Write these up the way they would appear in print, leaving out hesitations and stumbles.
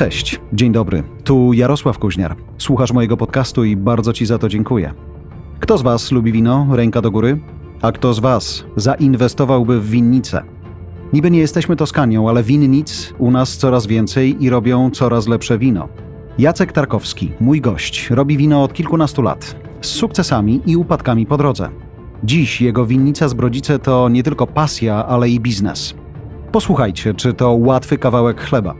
Cześć, dzień dobry, tu Jarosław Kuźniar. Słuchasz mojego podcastu i bardzo Ci za to dziękuję. Kto z Was lubi wino? Ręka do góry? A kto z Was zainwestowałby w winnicę? Niby nie jesteśmy Toskanią, ale winnic u nas coraz więcej i robią coraz lepsze wino. Jacek Tarkowski, mój gość, robi wino od kilkunastu lat, z sukcesami i upadkami po drodze. Dziś jego winnica z Brodzice to nie tylko pasja, ale i biznes. Posłuchajcie, czy to łatwy kawałek chleba.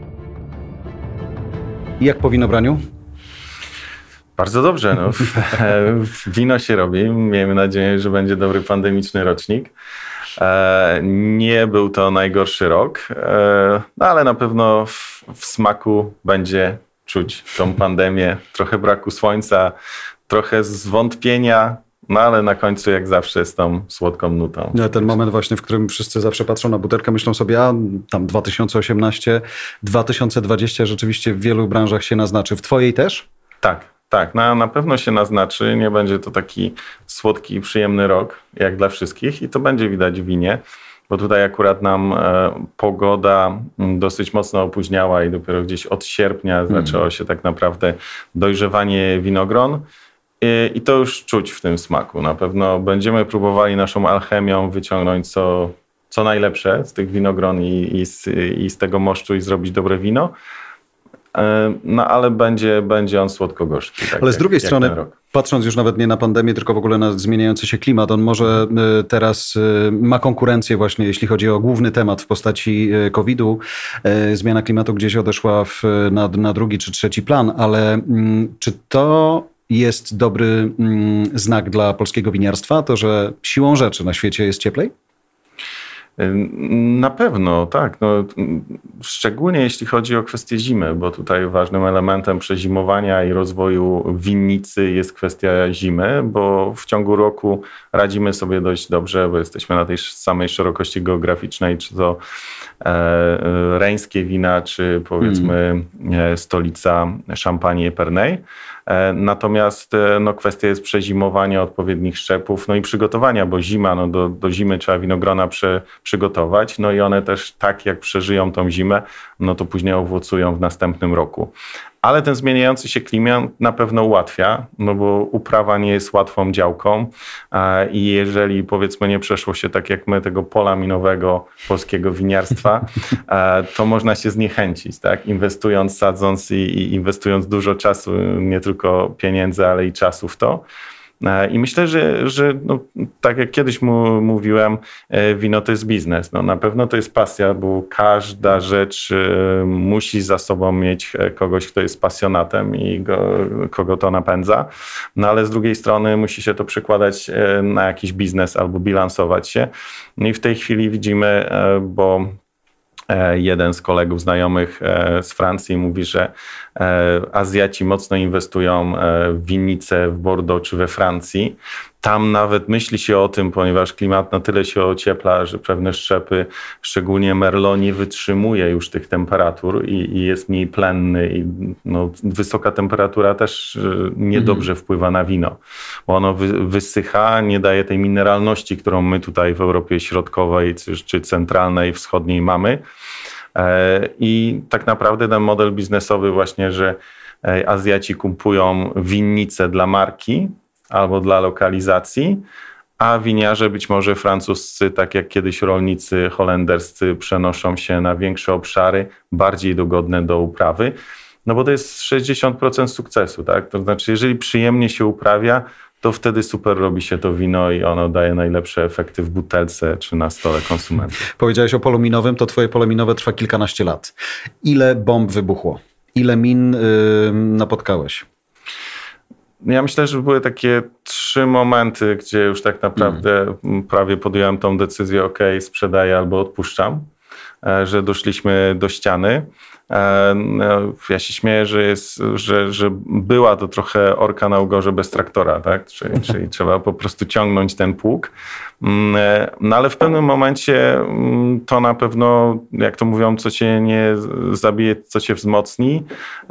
Jak po winobraniu? Bardzo dobrze. Wino się robi. Miejmy nadzieję, że będzie dobry pandemiczny rocznik. Nie był to najgorszy rok, ale na pewno w smaku będzie czuć tą pandemię. Trochę braku słońca, trochę zwątpienia, ale na końcu jak zawsze z tą słodką nutą. Ten moment właśnie, w którym wszyscy zawsze patrzą na butelkę, myślą sobie, tam 2018, 2020 rzeczywiście w wielu branżach się naznaczy. W twojej też? Tak, na pewno się naznaczy. Nie będzie to taki słodki i przyjemny rok, jak dla wszystkich i to będzie widać w winie, bo tutaj akurat nam pogoda dosyć mocno opóźniała i dopiero gdzieś od sierpnia zaczęło się tak naprawdę dojrzewanie winogron. I to już czuć w tym smaku. Na pewno będziemy próbowali naszą alchemią wyciągnąć co najlepsze z tych winogron i z tego moszczu i zrobić dobre wino. Ale będzie on słodko-gorzki. Tak ale z drugiej strony, patrząc już nawet nie na pandemię, tylko w ogóle na zmieniający się klimat, on może teraz ma konkurencję właśnie, jeśli chodzi o główny temat w postaci COVID-u. Zmiana klimatu gdzieś odeszła na drugi czy trzeci plan, ale czy to jest dobry znak dla polskiego winiarstwa, to że siłą rzeczy na świecie jest cieplej? Na pewno, tak. Szczególnie jeśli chodzi o kwestię zimy, bo tutaj ważnym elementem przezimowania i rozwoju winnicy jest kwestia zimy, bo w ciągu roku radzimy sobie dość dobrze, bo jesteśmy na tej samej szerokości geograficznej, czy to reńskie wina, czy powiedzmy stolica Szampanii i Pernay. Natomiast kwestia jest przezimowania odpowiednich szczepów, i przygotowania, bo zima, do zimy trzeba winogrona przygotować, i one też tak jak przeżyją tą zimę, to później owocują w następnym roku. Ale ten zmieniający się klimat na pewno ułatwia, bo uprawa nie jest łatwą działką i jeżeli powiedzmy nie przeszło się tak jak my tego pola minowego polskiego winiarstwa, to można się zniechęcić, tak? Inwestując, sadząc i inwestując dużo czasu, nie tylko pieniędzy, ale i czasu w to. I myślę, że tak jak kiedyś mówiłem, wino to jest biznes. Na pewno to jest pasja, bo każda rzecz musi za sobą mieć kogoś, kto jest pasjonatem i kogo to napędza. Ale z drugiej strony musi się to przekładać na jakiś biznes albo bilansować się. I w tej chwili widzimy, bo jeden z kolegów znajomych z Francji mówi, że Azjaci mocno inwestują w winnice w Bordeaux czy we Francji. Tam nawet myśli się o tym, ponieważ klimat na tyle się ociepla, że pewne szczepy, szczególnie Merlot, nie wytrzymuje już tych temperatur i jest mniej plenny. I wysoka temperatura też niedobrze wpływa na wino, bo ono wysycha, nie daje tej mineralności, którą my tutaj w Europie Środkowej czy centralnej, wschodniej mamy. I tak naprawdę ten model biznesowy właśnie, że Azjaci kupują winnice dla marki albo dla lokalizacji, a winiarze być może francuscy, tak jak kiedyś rolnicy holenderscy, przenoszą się na większe obszary, bardziej dogodne do uprawy, bo to jest 60% sukcesu, tak? To znaczy, jeżeli przyjemnie się uprawia, to wtedy super robi się to wino i ono daje najlepsze efekty w butelce czy na stole konsumentów. Powiedziałeś o polu minowym, to twoje pole minowe trwa kilkanaście lat. Ile bomb wybuchło? Ile min napotkałeś? Ja myślę, że były takie 3 momenty, gdzie już tak naprawdę prawie podjąłem tą decyzję, sprzedaję albo odpuszczam, że doszliśmy do ściany. Ja się śmieję, że była to trochę orka na ugorze bez traktora, tak? Czyli trzeba po prostu ciągnąć ten pług. Ale w pewnym momencie to na pewno, jak to mówią, co cię nie zabije, co cię wzmocni,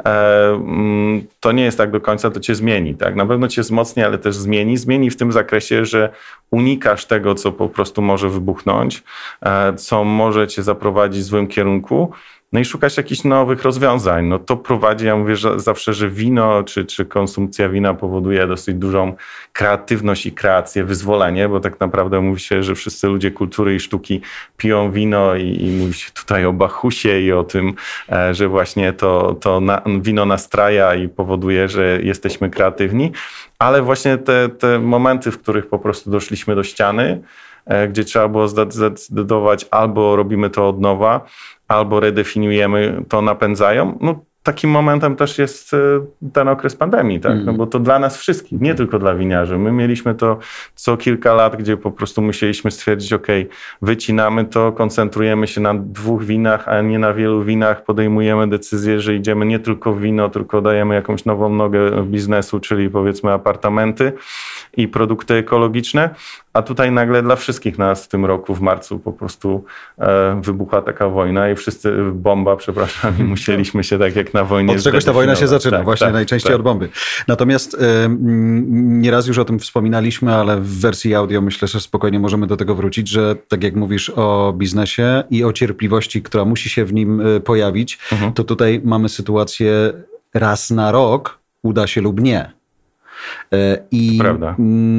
to nie jest tak do końca, to cię zmieni, tak? Na pewno cię wzmocni, ale też zmieni. Zmieni w tym zakresie, że unikasz tego, co po prostu może wybuchnąć, co może cię zaprowadzić w złym kierunku. no i szukać jakichś nowych rozwiązań. No to prowadzi, ja mówię że zawsze, że wino czy konsumpcja wina powoduje dosyć dużą kreatywność i kreację, wyzwolenie, bo tak naprawdę mówi się, że wszyscy ludzie kultury i sztuki piją wino i mówi się tutaj o Bachusie i o tym, że właśnie to wino nastraja i powoduje, że jesteśmy kreatywni, ale właśnie te momenty, w których po prostu doszliśmy do ściany, gdzie trzeba było zdecydować albo robimy to od nowa, albo redefiniujemy, to napędzają. No, takim momentem też jest ten okres pandemii, tak? No bo to dla nas wszystkich, nie tylko dla winiarzy. My mieliśmy to co kilka lat, gdzie po prostu musieliśmy stwierdzić, wycinamy to, koncentrujemy się na 2 winach, a nie na wielu winach, podejmujemy decyzję, że idziemy nie tylko w wino, tylko dajemy jakąś nową nogę biznesu, czyli powiedzmy apartamenty i produkty ekologiczne, a tutaj nagle dla wszystkich nas w tym roku, w marcu po prostu wybuchła taka wojna i wszyscy, bomba, przepraszam, i musieliśmy się tak jak na wojnie... Od czegoś ta wojna się zaczyna, najczęściej od bomby. Natomiast nieraz już o tym wspominaliśmy, ale w wersji audio myślę, że spokojnie możemy do tego wrócić, że tak jak mówisz o biznesie i o cierpliwości, która musi się w nim pojawić, to tutaj mamy sytuację raz na rok, uda się lub nie. I prawda.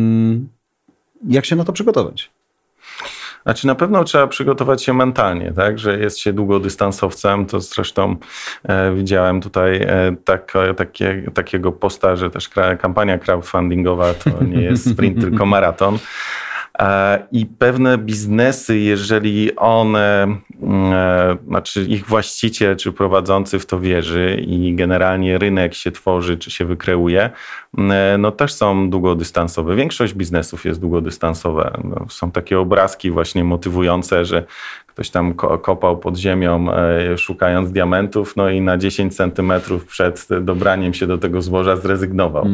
Jak się na to przygotować? Znaczy na pewno trzeba przygotować się mentalnie, tak, że jest się długodystansowcem, to zresztą widziałem tutaj takiego posta, że też kampania crowdfundingowa to nie jest sprint, tylko maraton. I pewne biznesy, jeżeli one, znaczy ich właściciel czy prowadzący w to wierzy i generalnie rynek się tworzy czy się wykreuje, no też są długodystansowe. Większość biznesów jest długodystansowe. No, są takie obrazki właśnie motywujące, że ktoś tam kopał pod ziemią szukając diamentów, no i na 10 centymetrów przed dobraniem się do tego złoża zrezygnował.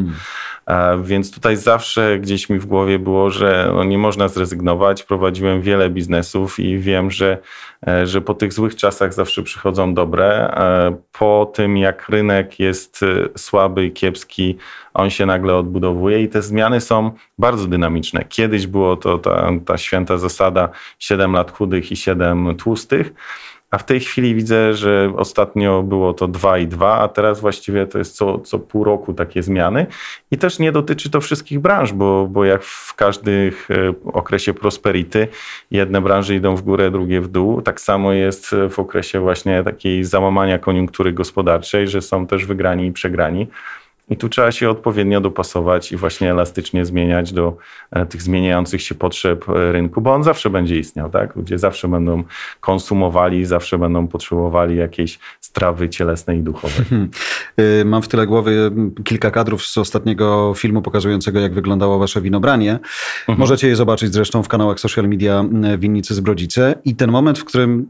Więc tutaj zawsze gdzieś mi w głowie było, że nie można zrezygnować. Prowadziłem wiele biznesów i wiem, że po tych złych czasach zawsze przychodzą dobre. Po tym jak rynek jest słaby i kiepski, on się nagle odbudowuje i te zmiany są bardzo dynamiczne. Kiedyś było to ta święta zasada 7 lat chudych i 7 tłustych, a w tej chwili widzę, że ostatnio było to 2 i 2, a teraz właściwie to jest co pół roku takie zmiany. I też nie dotyczy to wszystkich branż, bo jak w każdym okresie prosperity jedne branże idą w górę, drugie w dół. Tak samo jest w okresie właśnie takiej załamania koniunktury gospodarczej, że są też wygrani i przegrani. I tu trzeba się odpowiednio dopasować i właśnie elastycznie zmieniać do tych zmieniających się potrzeb rynku, bo on zawsze będzie istniał, tak? Ludzie zawsze będą konsumowali, zawsze będą potrzebowali jakiejś strawy cielesnej i duchowej. Mam w tyle głowy kilka kadrów z ostatniego filmu pokazującego, jak wyglądało wasze winobranie. Możecie je zobaczyć zresztą w kanałach social media Winnicy z Brodzice. I ten moment, w którym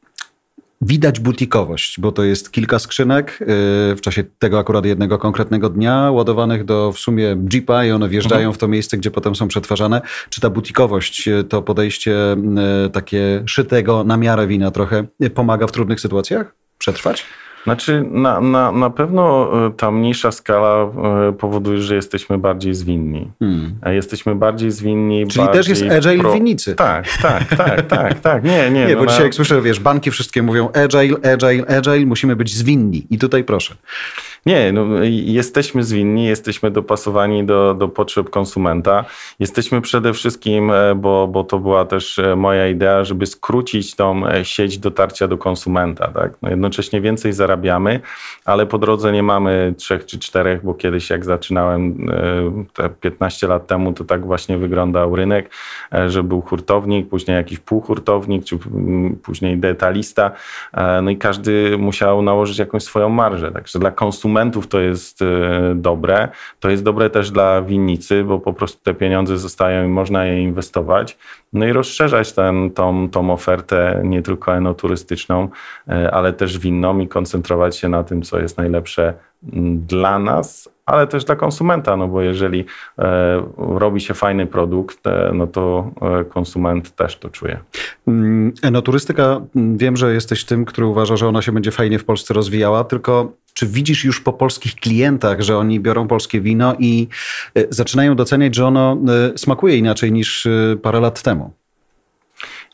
widać butikowość, bo to jest kilka skrzynek w czasie tego akurat jednego konkretnego dnia, ładowanych do w sumie jeepa i one wjeżdżają w to miejsce, gdzie potem są przetwarzane. Czy ta butikowość, to podejście takie szytego na miarę wina trochę pomaga w trudnych sytuacjach przetrwać? Znaczy na pewno ta mniejsza skala powoduje, że jesteśmy bardziej zwinni. Jesteśmy bardziej zwinni. Czyli też jest agile w winnicy. Tak. Nie, bo dzisiaj jak słyszę, banki wszystkie mówią agile, musimy być zwinni. I tutaj proszę. Nie, jesteśmy zwinni, jesteśmy dopasowani do potrzeb konsumenta. Jesteśmy przede wszystkim, bo to była też moja idea, żeby skrócić tą sieć dotarcia do konsumenta. Tak? Jednocześnie więcej zarabiamy, ale po drodze nie mamy 3 czy 4, bo kiedyś jak zaczynałem te 15 lat temu, to tak właśnie wyglądał rynek, że był hurtownik, później jakiś półhurtownik, czy później detalista. No i każdy musiał nałożyć jakąś swoją marżę. Także dla konsumentów to jest dobre. To jest dobre też dla winnicy, bo po prostu te pieniądze zostają i można je inwestować. No i rozszerzać tą ofertę nie tylko enoturystyczną, ale też winną i koncentrować się na tym, co jest najlepsze dla nas, ale też dla konsumenta, no bo jeżeli robi się fajny produkt, no to konsument też to czuje. Enoturystyka, wiem, że jesteś tym, który uważa, że ona się będzie fajnie w Polsce rozwijała, tylko czy widzisz już po polskich klientach, że oni biorą polskie wino i zaczynają doceniać, że ono smakuje inaczej niż parę lat temu?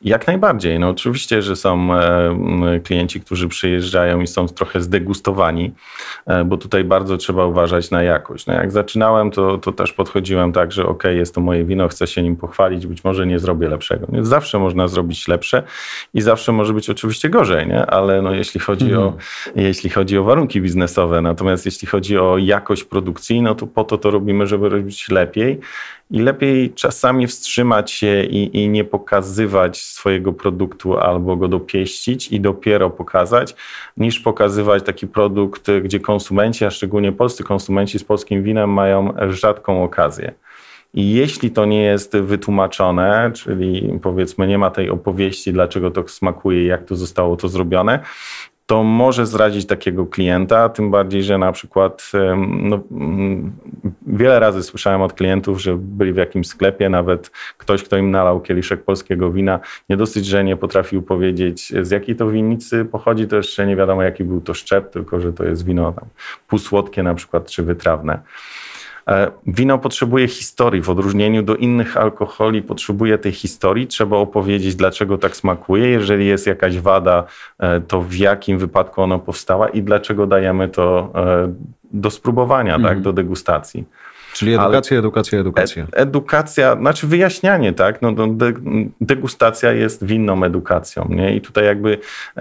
Jak najbardziej. No oczywiście, że są klienci, którzy przyjeżdżają i są trochę zdegustowani, bo tutaj bardzo trzeba uważać na jakość. No jak zaczynałem, to też podchodziłem tak, że jest to moje wino, chcę się nim pochwalić, być może nie zrobię lepszego. Więc zawsze można zrobić lepsze i zawsze może być oczywiście gorzej, nie? Ale no jeśli chodzi o warunki biznesowe, natomiast jeśli chodzi o jakość produkcji, no to po to robimy, żeby robić lepiej. I lepiej czasami wstrzymać się i nie pokazywać swojego produktu albo go dopieścić i dopiero pokazać, niż pokazywać taki produkt, gdzie konsumenci, a szczególnie polscy konsumenci z polskim winem mają rzadką okazję. I jeśli to nie jest wytłumaczone, czyli powiedzmy nie ma tej opowieści, dlaczego to smakuje i jak to zostało to zrobione, to może zrazić takiego klienta, tym bardziej, że na przykład wiele razy słyszałem od klientów, że byli w jakimś sklepie, nawet ktoś, kto im nalał kieliszek polskiego wina, nie dosyć, że nie potrafił powiedzieć, z jakiej to winnicy pochodzi, to jeszcze nie wiadomo, jaki był to szczep, tylko że to jest wino tam półsłodkie na przykład, czy wytrawne. Wino potrzebuje historii, w odróżnieniu do innych alkoholi potrzebuje tej historii. Trzeba opowiedzieć, dlaczego tak smakuje. Jeżeli jest jakaś wada, to w jakim wypadku ona powstała i dlaczego dajemy to do spróbowania, tak, do degustacji. Czyli edukacja. Edukacja, znaczy wyjaśnianie, tak? No, degustacja jest winną edukacją, nie? I tutaj jakby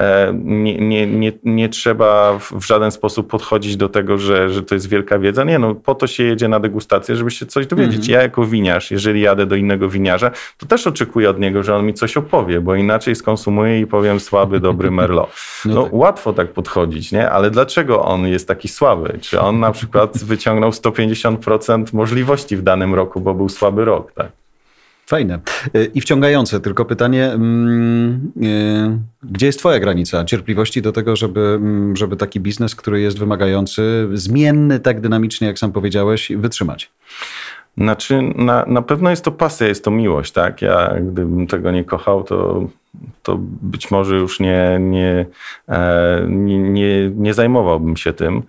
nie trzeba w żaden sposób podchodzić do tego, że to jest wielka wiedza. Nie, no po to się jedzie na degustację, żeby się coś dowiedzieć. Ja jako winiarz, jeżeli jadę do innego winiarza, to też oczekuję od niego, że on mi coś opowie, bo inaczej skonsumuję i powiem słaby, dobry Merlot. No tak. Łatwo tak podchodzić, nie? Ale dlaczego on jest taki słaby? Czy on na przykład wyciągnął 150% możliwości w danym roku, bo był słaby rok, tak? Fajne. I wciągające, tylko pytanie, gdzie jest twoja granica cierpliwości do tego, żeby taki biznes, który jest wymagający, zmienny tak dynamicznie, jak sam powiedziałeś, wytrzymać? Znaczy, na pewno jest to pasja, jest to miłość, tak? Ja gdybym tego nie kochał, to być może już nie zajmowałbym się tym.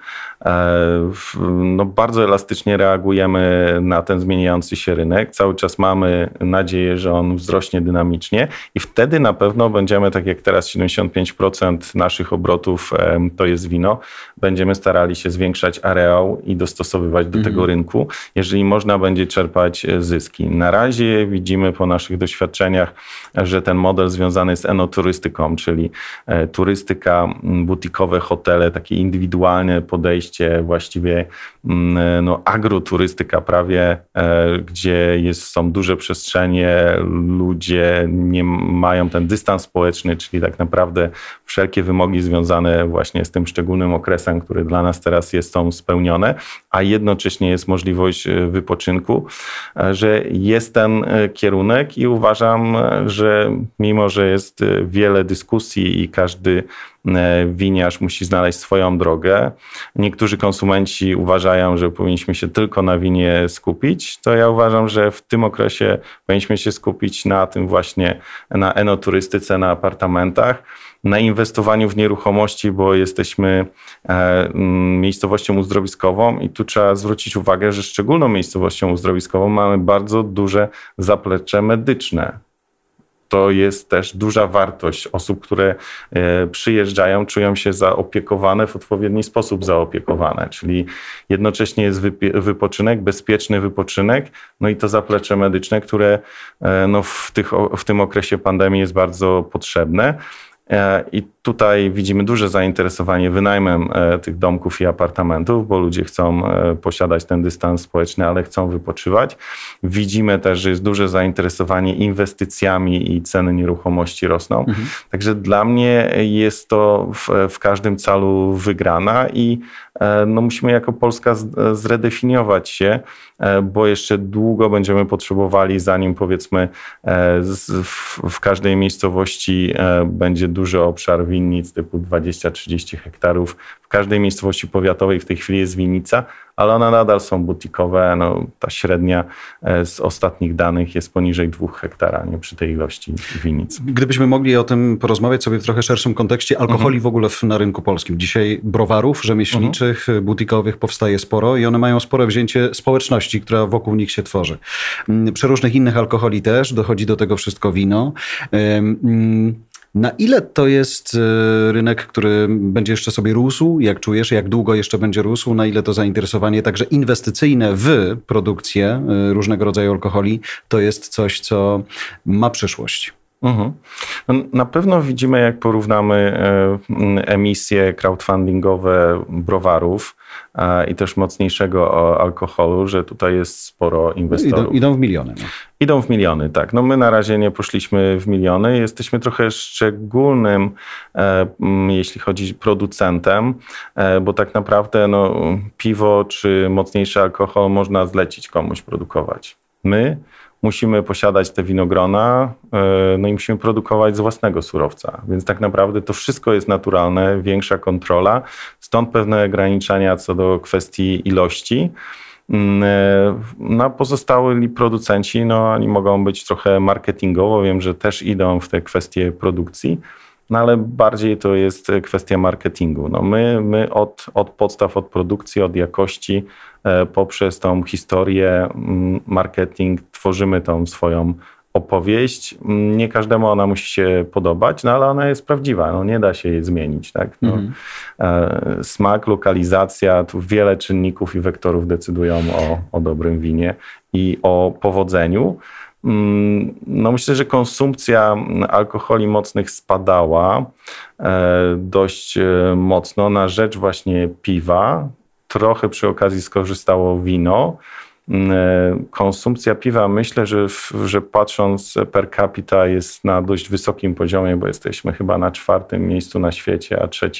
No, bardzo elastycznie reagujemy na ten zmieniający się rynek. Cały czas mamy nadzieję, że on wzrośnie dynamicznie i wtedy na pewno będziemy, tak jak teraz 75% naszych obrotów to jest wino, będziemy starali się zwiększać areał i dostosowywać do tego rynku, jeżeli można będzie czerpać zyski. Na razie widzimy po naszych doświadczeniach, że ten model związany z enoturystyką, czyli turystyka, butikowe hotele, takie indywidualne podejście, właściwie agroturystyka prawie, gdzie są duże przestrzenie, ludzie nie mają ten dystans społeczny, czyli tak naprawdę wszelkie wymogi związane właśnie z tym szczególnym okresem, który dla nas teraz są spełnione, a jednocześnie jest możliwość wypoczynku, że jest ten kierunek i uważam, że mimo, że jest wiele dyskusji i każdy winiarz musi znaleźć swoją drogę. Niektórzy konsumenci uważają, że powinniśmy się tylko na winie skupić, to ja uważam, że w tym okresie powinniśmy się skupić na tym właśnie, na enoturystyce, na apartamentach, na inwestowaniu w nieruchomości, bo jesteśmy miejscowością uzdrowiskową i tu trzeba zwrócić uwagę, że szczególną miejscowością uzdrowiskową mamy bardzo duże zaplecze medyczne. To jest też duża wartość osób, które przyjeżdżają, czują się zaopiekowane, w odpowiedni sposób zaopiekowane, czyli jednocześnie jest wypoczynek, bezpieczny wypoczynek, no i to zaplecze medyczne, które w tym okresie pandemii jest bardzo potrzebne. I tutaj widzimy duże zainteresowanie wynajmem tych domków i apartamentów, bo ludzie chcą posiadać ten dystans społeczny, ale chcą wypoczywać. Widzimy też, że jest duże zainteresowanie inwestycjami i ceny nieruchomości rosną. Także dla mnie jest to w każdym calu wygrana i musimy jako Polska zredefiniować się, bo jeszcze długo będziemy potrzebowali, zanim powiedzmy w każdej miejscowości będzie duży obszar winnic typu 20-30 hektarów. W każdej miejscowości powiatowej w tej chwili jest winnica, ale one nadal są butikowe. No, ta średnia z ostatnich danych jest poniżej 2 hektara, nie, przy tej ilości winnic. Gdybyśmy mogli o tym porozmawiać sobie w trochę szerszym kontekście alkoholi w ogóle na rynku polskim. Dzisiaj browarów rzemieślniczych, butikowych powstaje sporo i one mają spore wzięcie społeczności, która wokół nich się tworzy. Przeróżnych innych alkoholi też, dochodzi do tego wszystko wino. Na ile to jest rynek, który będzie jeszcze sobie rósł? Jak czujesz, jak długo jeszcze będzie rósł? Na ile to zainteresowanie także inwestycyjne w produkcję różnego rodzaju alkoholi to jest coś, co ma przyszłość? Na pewno widzimy, jak porównamy emisje crowdfundingowe browarów i też mocniejszego alkoholu, że tutaj jest sporo inwestorów. Idą w miliony. No. Idą w miliony, tak. No my na razie nie poszliśmy w miliony. Jesteśmy trochę szczególnym, jeśli chodzi producentem, bo tak naprawdę piwo czy mocniejszy alkohol można zlecić komuś produkować. My musimy posiadać te winogrona, no i musimy produkować z własnego surowca. Więc tak naprawdę to wszystko jest naturalne, większa kontrola, stąd pewne ograniczenia co do kwestii ilości. Pozostali producenci, oni mogą być trochę marketingowo, wiem, że też idą w te kwestie produkcji, ale bardziej to jest kwestia marketingu. My od podstaw, od produkcji, od jakości, poprzez tą historię, marketing tworzymy tą swoją opowieść. Nie każdemu ona musi się podobać, ale ona jest prawdziwa. Nie da się jej zmienić. Tak? Smak, lokalizacja, tu wiele czynników i wektorów decydują o dobrym winie i o powodzeniu. Myślę, że konsumpcja alkoholi mocnych spadała dość mocno na rzecz właśnie piwa. Trochę przy okazji skorzystało wino. Konsumpcja piwa, myślę, że patrząc per capita jest na dość wysokim poziomie, bo jesteśmy chyba na 4. miejscu na świecie, a 3.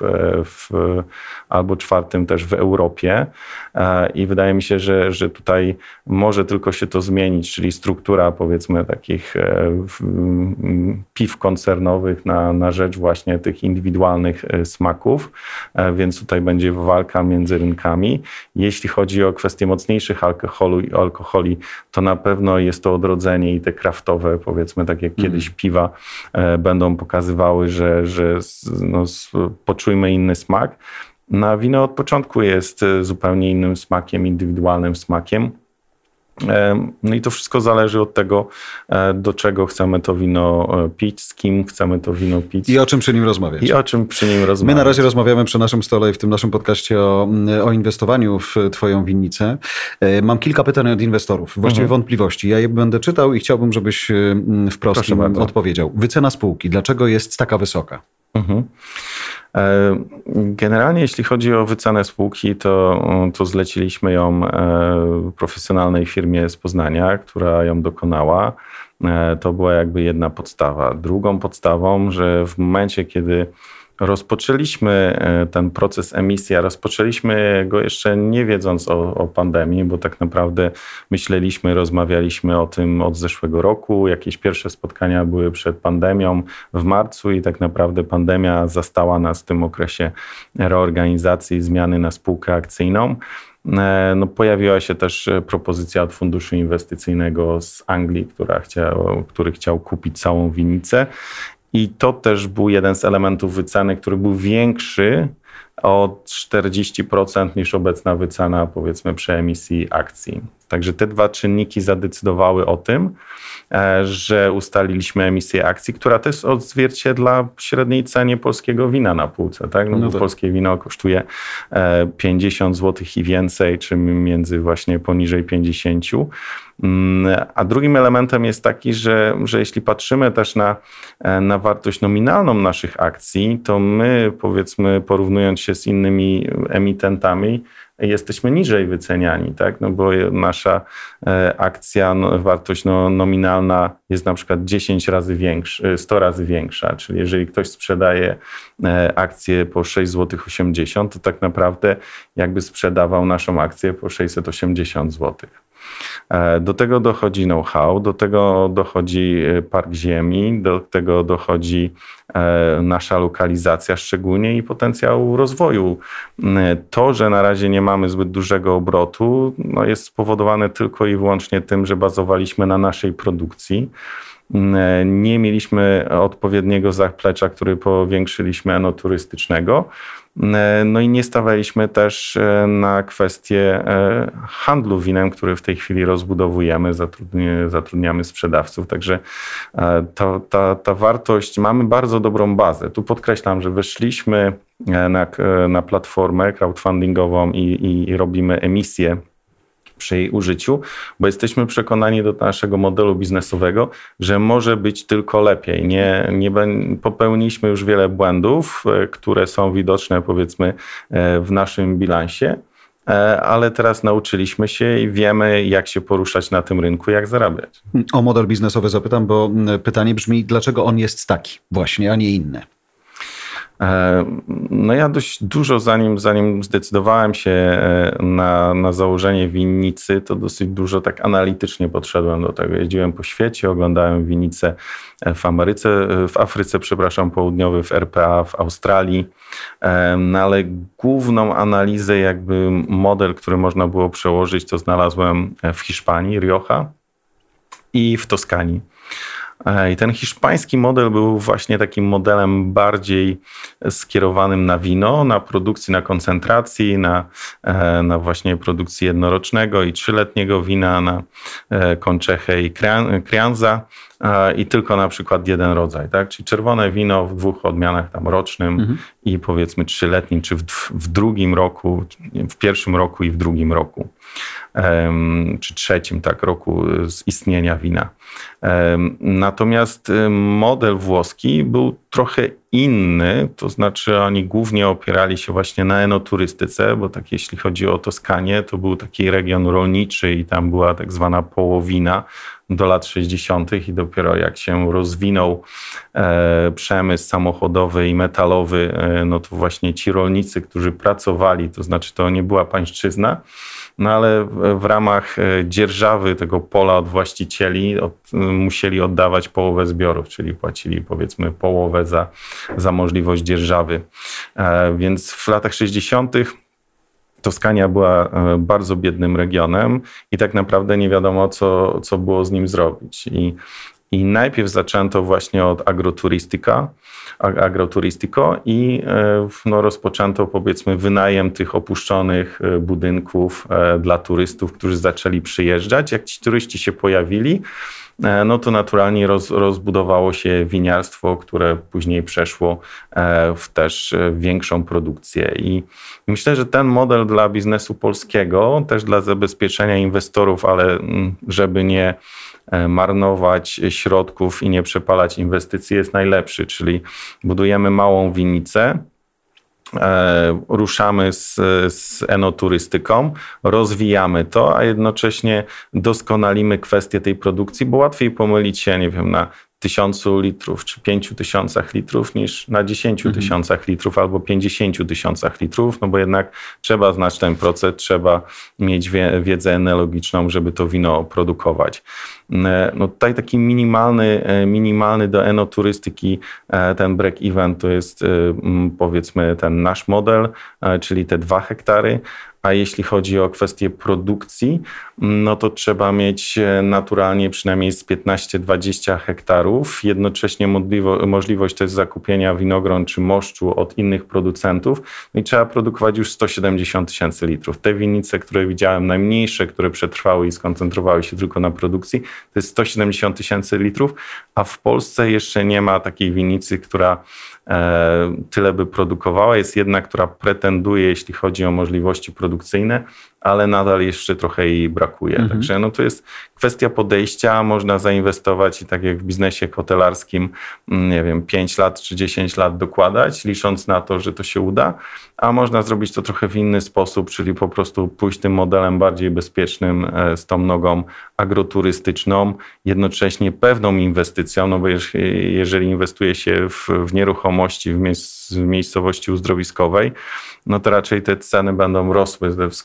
albo 4. też w Europie. I wydaje mi się, że tutaj może tylko się to zmienić, czyli struktura, powiedzmy, takich piw koncernowych na rzecz właśnie tych indywidualnych smaków, więc tutaj będzie walka między rynkami. Jeśli chodzi o kwestie mocniejszych alkoholi, to na pewno jest to odrodzenie i te kraftowe, powiedzmy, tak jak kiedyś piwa będą pokazywały, że poczujmy inny smak. Na wino od początku jest zupełnie innym smakiem, indywidualnym smakiem. I to wszystko zależy od tego, do czego chcemy to wino pić, z kim chcemy to wino pić. I o czym przy nim rozmawiać. My na razie rozmawiamy przy naszym stole i w tym naszym podcaście o inwestowaniu w twoją winnicę. Mam kilka pytań od inwestorów, właściwie wątpliwości. Ja je będę czytał i chciałbym, żebyś wprost odpowiedział. Wycena spółki, dlaczego jest taka wysoka? Generalnie jeśli chodzi o wycenę spółki, to zleciliśmy ją profesjonalnej firmie z Poznania, która ją dokonała. To była jakby jedna podstawa. Drugą podstawą, że w momencie, kiedy rozpoczęliśmy ten proces emisji, a rozpoczęliśmy go jeszcze nie wiedząc o pandemii, bo tak naprawdę rozmawialiśmy o tym od zeszłego roku. Jakieś pierwsze spotkania były przed pandemią w marcu i tak naprawdę pandemia zastała nas w tym okresie reorganizacji, zmiany na spółkę akcyjną. Pojawiła się też propozycja od funduszu inwestycyjnego z Anglii, który chciał kupić całą winnicę. I to też był jeden z elementów wyceny, który był większy o 40% niż obecna wycena, powiedzmy, przy emisji akcji. Także te dwa czynniki zadecydowały o tym, że ustaliliśmy emisję akcji, która też odzwierciedla średniej cenie polskiego wina na półce. Tak? Bo polskie wino kosztuje 50 zł i więcej, czy między właśnie poniżej 50. A drugim elementem jest taki, że jeśli patrzymy też na wartość nominalną naszych akcji, to my, powiedzmy, porównując się z innymi emitentami, jesteśmy niżej wyceniani, tak? Bo nasza akcja, wartość nominalna jest na przykład 10 razy większa, 100 razy większa, czyli jeżeli ktoś sprzedaje akcję po 6,80 zł, to tak naprawdę jakby sprzedawał naszą akcję po 680 zł. Do tego dochodzi know-how, do tego dochodzi park ziemi, do tego dochodzi nasza lokalizacja szczególnie i potencjał rozwoju. To, że na razie nie mamy zbyt dużego obrotu, jest spowodowane tylko i wyłącznie tym, że bazowaliśmy na naszej produkcji. Nie mieliśmy odpowiedniego zaplecza, który powiększyliśmy enoturystycznego. No i nie stawialiśmy też na kwestię handlu winem, który w tej chwili rozbudowujemy, zatrudniamy sprzedawców. Także ta wartość, mamy bardzo dobrą bazę. Tu podkreślam, że weszliśmy na platformę crowdfundingową i robimy emisję przy jej użyciu, bo jesteśmy przekonani do naszego modelu biznesowego, że może być tylko lepiej. Popełniliśmy już wiele błędów, które są widoczne powiedzmy w naszym bilansie, ale teraz nauczyliśmy się i wiemy, jak się poruszać na tym rynku, jak zarabiać. O model biznesowy zapytam, bo pytanie brzmi, dlaczego on jest taki właśnie, a nie inny? No ja dość dużo, zanim zdecydowałem się na założenie winnicy, to dosyć dużo tak analitycznie podszedłem do tego. Jeździłem po świecie, oglądałem winnice w Afryce Południowej, w RPA, w Australii, no ale główną analizę, jakby model, który można było przełożyć, to znalazłem w Hiszpanii, Rioja i w Toskanii. I ten hiszpański model był właśnie takim modelem bardziej skierowanym na wino, na produkcję, na koncentracji, na właśnie produkcję jednorocznego i 3-letniego wina, na Conchechę i Crianza i tylko na przykład jeden rodzaj, tak? Czyli czerwone wino w 2 odmianach tam rocznym i powiedzmy 3-letnim, czy w drugim roku, w pierwszym roku i w drugim roku. Czy trzecim roku z istnienia wina. Natomiast model włoski był trochę inny, to znaczy oni głównie opierali się właśnie na enoturystyce, bo tak jeśli chodzi o Toskanię, to był taki region rolniczy i tam była tak zwana połowina do lat 60. i dopiero jak się rozwinął przemysł samochodowy i metalowy, no to właśnie ci rolnicy, którzy pracowali, to znaczy to nie była pańszczyzna, no ale w ramach dzierżawy tego pola od właścicieli musieli oddawać połowę zbiorów, czyli płacili powiedzmy połowę za możliwość dzierżawy. Więc w latach 60. Toskania była bardzo biednym regionem i tak naprawdę nie wiadomo, co było z nim zrobić. I najpierw zaczęto właśnie od agroturystyko i rozpoczęto powiedzmy wynajem tych opuszczonych budynków dla turystów, którzy zaczęli przyjeżdżać. Jak ci turyści się pojawili, no to naturalnie rozbudowało się winiarstwo, które później przeszło w też większą produkcję. I myślę, że ten model dla biznesu polskiego, też dla zabezpieczenia inwestorów, ale żeby nie marnować środków i nie przepalać inwestycji, jest najlepszy, czyli budujemy małą winnicę, ruszamy z enoturystyką, rozwijamy to, a jednocześnie doskonalimy kwestię tej produkcji, bo łatwiej pomylić się, nie wiem, na 1000 litrów czy 5000 litrów niż na 10 tysiącach litrów albo 50 tysiącach litrów, no bo jednak trzeba znać ten proces, trzeba mieć wiedzę enologiczną, żeby to wino produkować. No tutaj taki minimalny do enoturystyki ten break-even to jest powiedzmy ten nasz model, czyli te 2 hektary. A jeśli chodzi o kwestię produkcji, no to trzeba mieć naturalnie przynajmniej z 15-20 hektarów. Jednocześnie możliwość też zakupienia winogron czy moszczu od innych producentów. No i trzeba produkować już 170 tysięcy litrów. Te winnice, które widziałem, najmniejsze, które przetrwały i skoncentrowały się tylko na produkcji, to jest 170 tysięcy litrów, a w Polsce jeszcze nie ma takiej winnicy, która tyle by produkowała. Jest jedna, która pretenduje, jeśli chodzi o możliwości produkcyjne, ale nadal jeszcze trochę jej brakuje. Także no to jest kwestia podejścia. Można zainwestować i tak jak w biznesie hotelarskim, nie wiem, 5 lat czy 10 lat dokładać, licząc na to, że to się uda, a można zrobić to trochę w inny sposób, czyli po prostu pójść tym modelem bardziej bezpiecznym, z tą nogą agroturystyczną, jednocześnie pewną inwestycją, no bo jeżeli inwestuje się w nieruchomości, w miejscowości uzdrowiskowej, no to raczej te ceny będą rosły ze względu na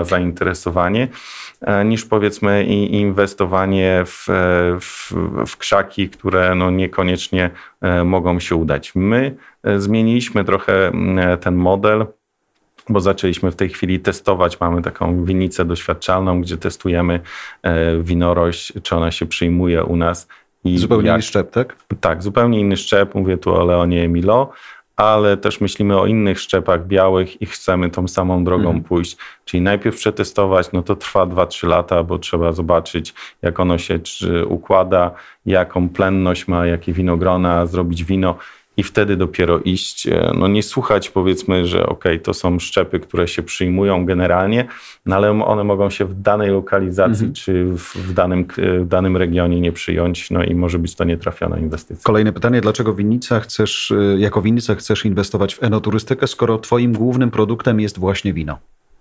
zainteresowanie, niż powiedzmy inwestowanie w krzaki, które no niekoniecznie mogą się udać. My zmieniliśmy trochę ten model, bo zaczęliśmy w tej chwili testować. Mamy taką winnicę doświadczalną, gdzie testujemy winorość, czy ona się przyjmuje u nas. Zupełnie inny szczep, tak? Tak, zupełnie inny szczep. Mówię tu o Leonie Emilo, ale też myślimy o innych szczepach białych i chcemy tą samą drogą pójść. Czyli najpierw przetestować, no to trwa 2-3 lata, bo trzeba zobaczyć, jak ono się układa, jaką plenność ma, jakie winogrona, zrobić wino. I wtedy dopiero iść, no nie słuchać powiedzmy, że to są szczepy, które się przyjmują generalnie, no ale one mogą się w danej lokalizacji czy w danym regionie nie przyjąć, no i może być to nietrafiona inwestycja. Kolejne pytanie, dlaczego jako winnica chcesz inwestować w enoturystykę, skoro twoim głównym produktem jest właśnie wino?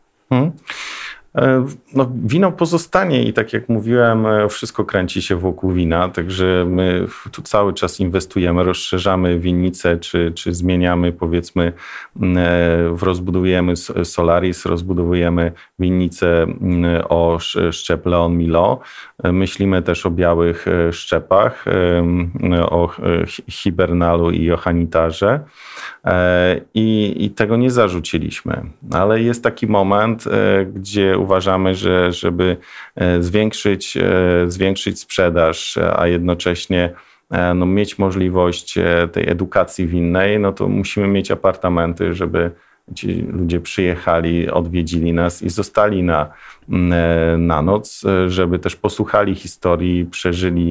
No, wino pozostanie i tak jak mówiłem, wszystko kręci się wokół wina, także my tu cały czas inwestujemy, rozszerzamy winnicę, czy zmieniamy powiedzmy, rozbudowujemy Solaris, rozbudowujemy winnicę o szczep Leon Milo. Myślimy też o białych szczepach, o Hibernalu i Johanniterze i tego nie zarzuciliśmy. Ale jest taki moment, gdzie uważamy, że żeby zwiększyć sprzedaż, a jednocześnie mieć możliwość tej edukacji winnej, no to musimy mieć apartamenty, żeby ci ludzie przyjechali, odwiedzili nas i zostali na noc, żeby też posłuchali historii, przeżyli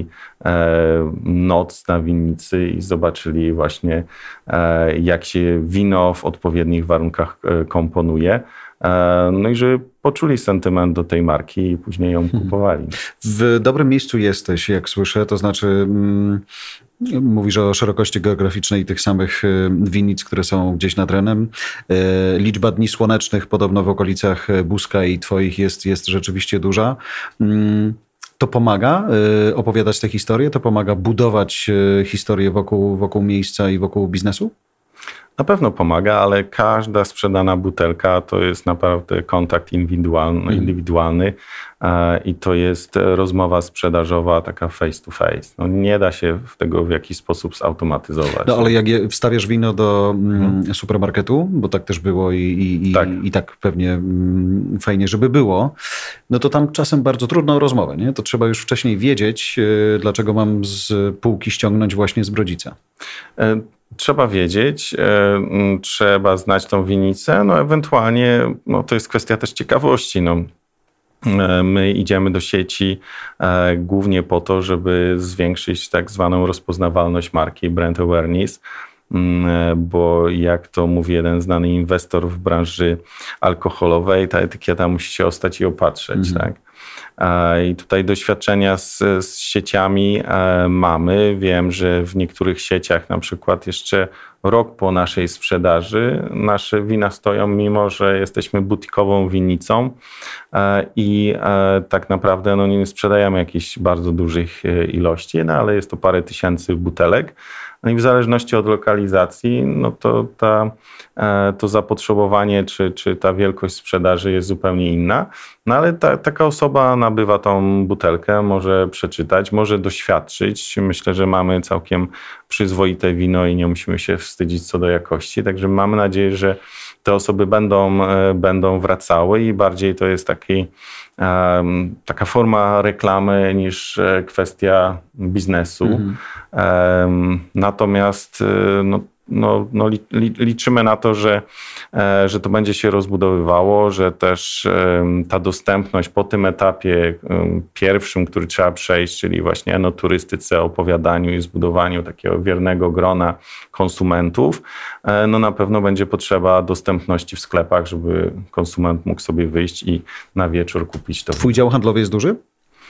noc na winnicy i zobaczyli właśnie, jak się wino w odpowiednich warunkach komponuje. No i żeby poczuli sentyment do tej marki i później ją kupowali. W dobrym miejscu jesteś, jak słyszę, to znaczy mówisz o szerokości geograficznej tych samych winnic, które są gdzieś nad Renem. Liczba dni słonecznych podobno w okolicach Buska i twoich jest rzeczywiście duża. To pomaga opowiadać te historie? To pomaga budować historię wokół miejsca i wokół biznesu? Na pewno pomaga, ale każda sprzedana butelka to jest naprawdę kontakt indywidualny i to jest rozmowa sprzedażowa taka face to face. No nie da się tego w jakiś sposób zautomatyzować. No ale jak wstawiasz wino do supermarketu, bo tak też było i tak pewnie fajnie, żeby było, no to tam czasem bardzo trudno o rozmowę, nie? To trzeba już wcześniej wiedzieć, dlaczego mam z półki ściągnąć właśnie z Brodzica. Trzeba wiedzieć, trzeba znać tą winnicę, no ewentualnie to jest kwestia też ciekawości. My idziemy do sieci głównie po to, żeby zwiększyć tak zwaną rozpoznawalność marki, brand awareness, bo jak to mówi jeden znany inwestor w branży alkoholowej, ta etykieta musi się ostać i opatrzeć, tak? I tutaj doświadczenia z sieciami mamy. Wiem, że w niektórych sieciach na przykład jeszcze rok po naszej sprzedaży nasze wina stoją, mimo że jesteśmy butikową winnicą i tak naprawdę nie sprzedajemy jakichś bardzo dużych ilości, ale jest to parę tysięcy butelek. No i w zależności od lokalizacji, to zapotrzebowanie czy ta wielkość sprzedaży jest zupełnie inna. No ale taka osoba nabywa tą butelkę, może przeczytać, może doświadczyć. Myślę, że mamy całkiem przyzwoite wino i nie musimy się wstydzić co do jakości. Także mamy nadzieję, że te osoby będą wracały i bardziej to jest taka forma reklamy niż kwestia biznesu. Natomiast liczymy na to, że to będzie się rozbudowywało, że też ta dostępność po tym etapie pierwszym, który trzeba przejść, czyli właśnie enoturystyce, opowiadaniu i zbudowaniu takiego wiernego grona konsumentów, na pewno będzie potrzeba dostępności w sklepach, żeby konsument mógł sobie wyjść i na wieczór kupić to. Twój dział handlowy jest duży?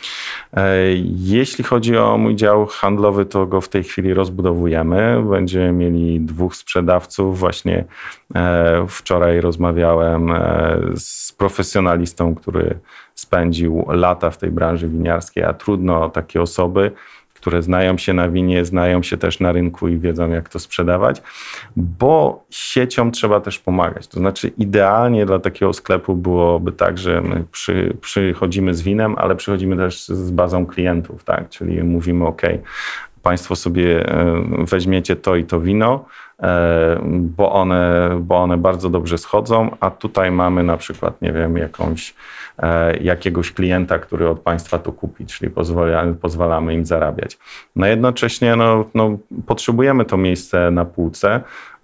Jeśli chodzi o mój dział handlowy, to go w tej chwili rozbudowujemy. Będziemy mieli 2 sprzedawców. Właśnie wczoraj rozmawiałem z profesjonalistą, który spędził lata w tej branży winiarskiej, a trudno takie osoby. które znają się na winie, znają się też na rynku i wiedzą, jak to sprzedawać, bo sieciom trzeba też pomagać. To znaczy idealnie dla takiego sklepu byłoby tak, że my przychodzimy z winem, ale przychodzimy też z bazą klientów, tak? Czyli mówimy, OK, Państwo sobie weźmiecie to i to wino, bo one bardzo dobrze schodzą, a tutaj mamy na przykład, nie wiem, jakiegoś klienta, który od Państwa to kupi, czyli pozwalamy im zarabiać. No jednocześnie potrzebujemy to miejsce na półce,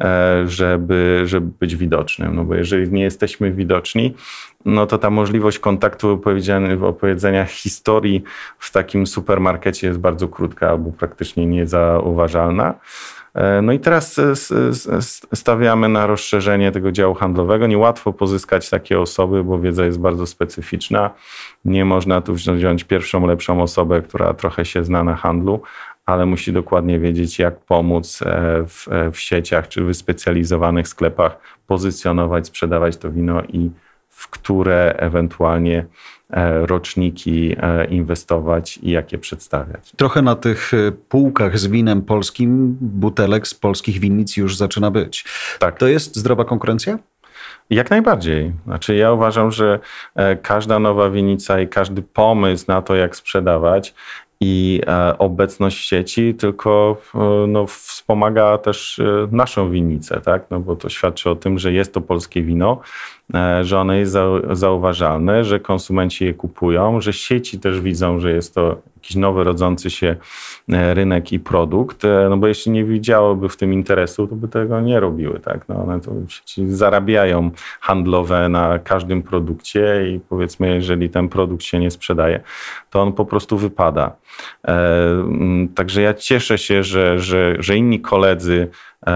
żeby być widocnym, no bo jeżeli nie jesteśmy widoczni, no to ta możliwość kontaktu, opowiedzenia historii w takim supermarkecie jest bardzo krótka albo praktycznie niezauważalna. No i teraz stawiamy na rozszerzenie tego działu handlowego. Niełatwo pozyskać takie osoby, bo wiedza jest bardzo specyficzna. Nie można tu wziąć pierwszą, lepszą osobę, która trochę się zna na handlu, ale musi dokładnie wiedzieć, jak pomóc w sieciach czy wyspecjalizowanych sklepach pozycjonować, sprzedawać to wino i w które ewentualnie roczniki inwestować i jak je przedstawiać. Trochę na tych półkach z winem polskim butelek z polskich winnic już zaczyna być. Tak. To jest zdrowa konkurencja? Jak najbardziej. Znaczy ja uważam, że każda nowa winnica i każdy pomysł na to, jak sprzedawać i obecność w sieci tylko wspomaga też naszą winnicę, tak? No bo to świadczy o tym, że jest to polskie wino, że ono jest zauważalne, że konsumenci je kupują, że sieci też widzą, że jest to jakiś nowy, rodzący się rynek i produkt, no bo jeśli nie widziałoby w tym interesu, to by tego nie robiły, tak? No one to sieci zarabiają handlowe na każdym produkcie i powiedzmy, jeżeli ten produkt się nie sprzedaje, to on po prostu wypada. Także ja cieszę się, że inni koledzy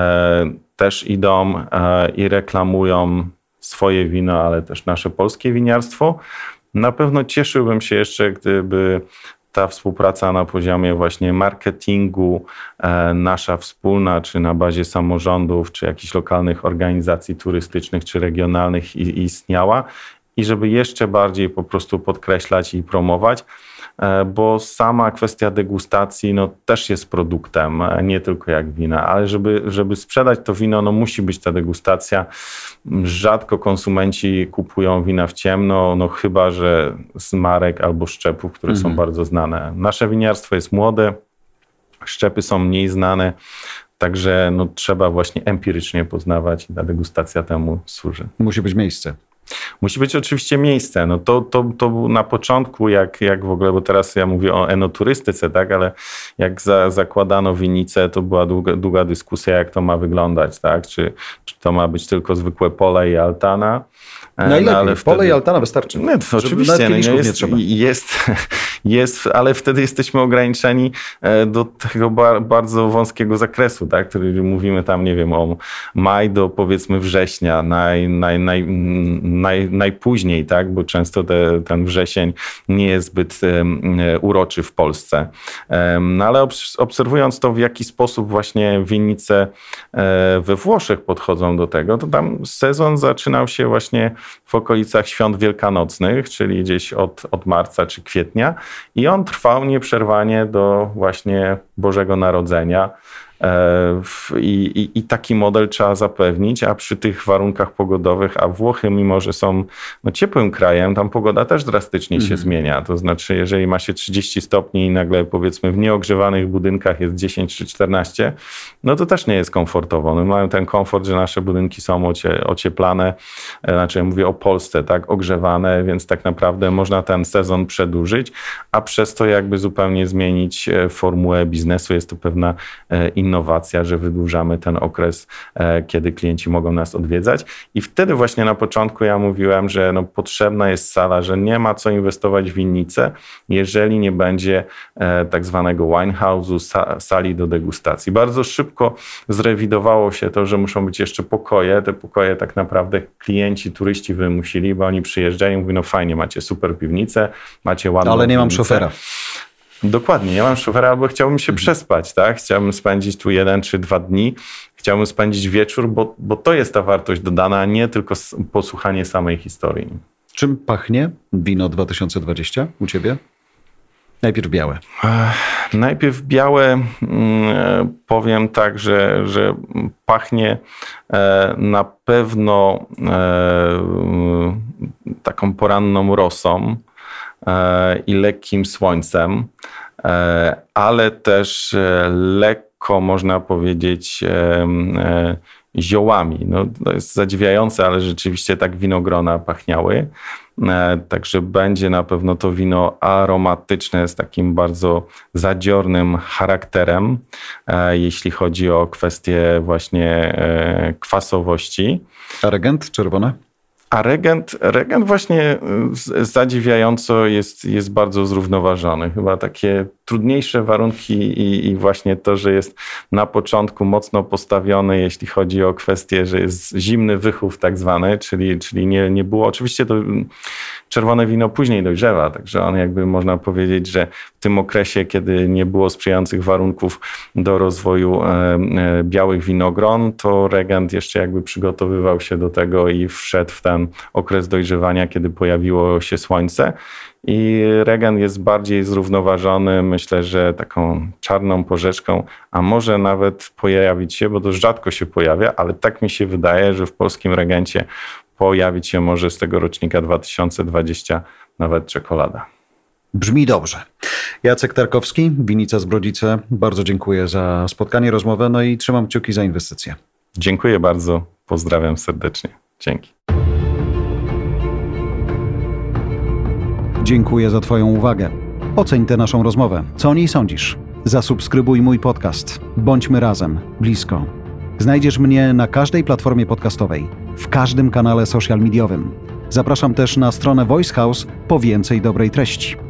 też idą i reklamują swoje wino, ale też nasze polskie winiarstwo. Na pewno cieszyłbym się jeszcze, gdyby ta współpraca na poziomie właśnie marketingu, nasza wspólna, czy na bazie samorządów, czy jakichś lokalnych organizacji turystycznych, czy regionalnych istniała i żeby jeszcze bardziej po prostu podkreślać i promować, bo sama kwestia degustacji też jest produktem, nie tylko jak wina, ale żeby sprzedać to wino, musi być ta degustacja. Rzadko konsumenci kupują wina w ciemno, chyba że z marek albo szczepów, które są bardzo znane. Nasze winiarstwo jest młode, szczepy są mniej znane, także trzeba właśnie empirycznie poznawać i ta degustacja temu służy. Musi być miejsce. Musi być oczywiście miejsce. To na początku, jak w ogóle, bo teraz ja mówię o enoturystyce, tak, ale jak zakładano winnicę, to była długa dyskusja, jak to ma wyglądać, tak, czy to ma być tylko zwykłe pole i altana. Najlepiej, ale pole i altana wystarczy. To oczywiście, nie trzeba. Jest, ale wtedy jesteśmy ograniczeni do tego bardzo wąskiego zakresu, tak, który mówimy tam, nie wiem, o maj do powiedzmy września, najpóźniej, tak, bo często ten wrzesień nie jest zbyt uroczy w Polsce. Ale obserwując to, w jaki sposób właśnie winnice we Włoszech podchodzą do tego, to tam sezon zaczynał się właśnie w okolicach świąt wielkanocnych, czyli gdzieś od marca czy kwietnia i on trwał nieprzerwanie do właśnie Bożego Narodzenia. I taki model trzeba zapewnić, a przy tych warunkach pogodowych, a Włochy, mimo że są ciepłym krajem, tam pogoda też drastycznie się zmienia. To znaczy, jeżeli ma się 30 stopni i nagle powiedzmy w nieogrzewanych budynkach jest 10 czy 14, to też nie jest komfortowo. My mamy ten komfort, że nasze budynki są ocieplane, znaczy mówię o Polsce, tak, ogrzewane, więc tak naprawdę można ten sezon przedłużyć, a przez to jakby zupełnie zmienić formułę biznesu. Jest to pewna innowacja, że wydłużamy ten okres, kiedy klienci mogą nas odwiedzać. I wtedy właśnie na początku ja mówiłem, że potrzebna jest sala, że nie ma co inwestować w winnicę, jeżeli nie będzie tak zwanego winehouse'u, sali do degustacji. Bardzo szybko zrewidowało się to, że muszą być jeszcze pokoje. Te pokoje tak naprawdę klienci, turyści wymusili, bo oni przyjeżdżają i mówią, fajnie, macie super piwnicę, macie ładną ale nie mam piwnicę. szofera. Dokładnie, nie mam szofera, albo chciałbym się przespać, tak? Chciałbym spędzić tu 1 czy 2 dni, chciałbym spędzić wieczór, bo to jest ta wartość dodana, a nie tylko posłuchanie samej historii. Czym pachnie wino 2020 u ciebie? Najpierw białe. Najpierw białe, powiem tak, że pachnie na pewno taką poranną rosą i lekkim słońcem, ale też lekko, można powiedzieć, ziołami. No, to jest zadziwiające, ale rzeczywiście tak winogrona pachniały. Także będzie na pewno to wino aromatyczne z takim bardzo zadziornym charakterem, jeśli chodzi o kwestię właśnie kwasowości. A regent czerwone? A regent właśnie zadziwiająco jest bardzo zrównoważony. Chyba takie trudniejsze warunki i właśnie to, że jest na początku mocno postawiony, jeśli chodzi o kwestię, że jest zimny wychów tak zwany, czyli nie było. Oczywiście to czerwone wino później dojrzewa, także on jakby można powiedzieć, że w tym okresie, kiedy nie było sprzyjających warunków do rozwoju białych winogron, to regent jeszcze jakby przygotowywał się do tego i wszedł w ten okres dojrzewania, kiedy pojawiło się słońce. I regent jest bardziej zrównoważony, myślę, że taką czarną porzeczką, a może nawet pojawić się, bo to rzadko się pojawia, ale tak mi się wydaje, że w polskim regencie pojawić się może z tego rocznika 2020 nawet czekolada. Brzmi dobrze. Jacek Tarkowski, Winica Zbrodzice. Bardzo dziękuję za spotkanie, rozmowę, no i trzymam kciuki za inwestycje. Dziękuję bardzo, pozdrawiam serdecznie. Dzięki. Dziękuję za Twoją uwagę. Oceń tę naszą rozmowę. Co o niej sądzisz? Zasubskrybuj mój podcast. Bądźmy razem, blisko. Znajdziesz mnie na każdej platformie podcastowej, w każdym kanale social mediowym. Zapraszam też na stronę Voice House po więcej dobrej treści.